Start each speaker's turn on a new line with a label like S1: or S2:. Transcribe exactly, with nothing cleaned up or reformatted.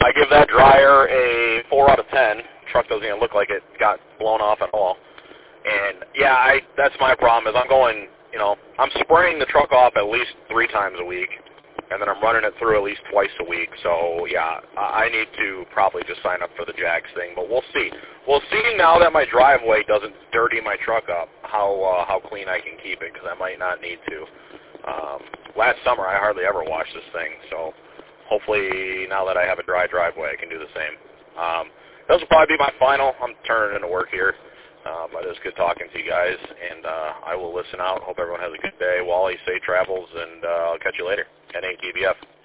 S1: I give that dryer a four out of ten. Truck doesn't even look like it got blown off at all. And, yeah, I that's my problem is I'm going, you know, I'm spraying the truck off at least three times a week, and then I'm running it through at least twice a week. So, yeah, I need to probably just sign up for the Jags thing, but we'll see. We'll see now that my driveway doesn't dirty my truck up, how uh, how clean I can keep it, because I might not need to. Um, last summer, I hardly ever washed this thing, so hopefully now that I have a dry driveway, I can do the same. Um, this will probably be my final. I'm turning into work here. Uh, but it was good talking to you guys, and uh, I will listen out. Hope everyone has a good day. Wally, safe travels, and uh, I'll catch you later at A T V F.